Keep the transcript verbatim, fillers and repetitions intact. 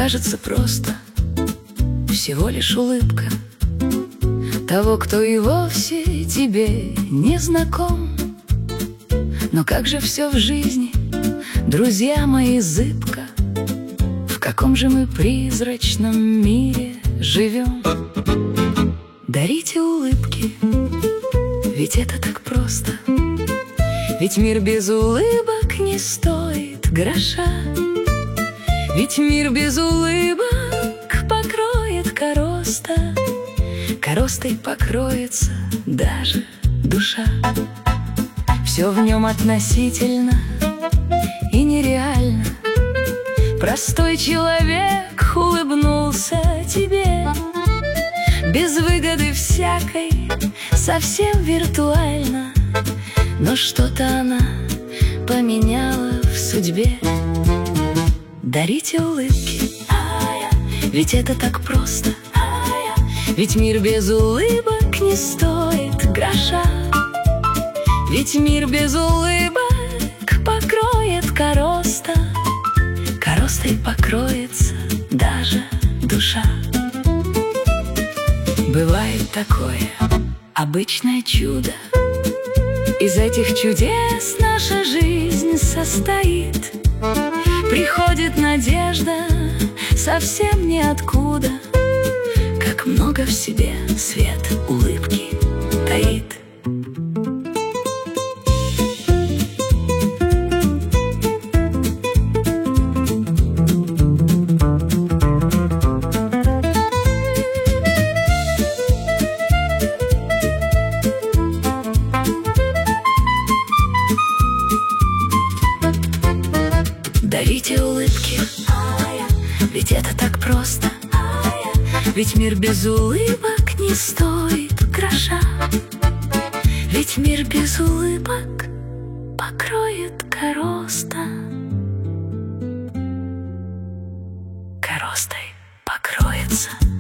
кажется просто всего лишь улыбка того, кто и вовсе тебе не знаком. Но как же все в жизни, друзья мои, зыбко, в каком же мы призрачном мире живем. Дарите улыбки, ведь это так просто, ведь мир без улыбок не стоит гроша. Ведь мир без улыбок покроет короста, коростой покроется даже душа. Все в нем относительно и нереально. Простой человек улыбнулся тебе, без выгоды всякой, совсем виртуально. Но что-то она поменяла в судьбе. Дарите улыбки, ведь это так просто, ведь мир без улыбок не стоит гроша. Ведь мир без улыбок покроет короста, коростой покроется даже душа. Бывает такое обычное чудо, из этих чудес наша жизнь состоит. Приходит надежда совсем ниоткуда, как много в себе свет улыбки таит. Дарите улыбки, ведь это так просто, ведь мир без улыбок не стоит гроша. Ведь мир без улыбок покроет короста, коростой покроется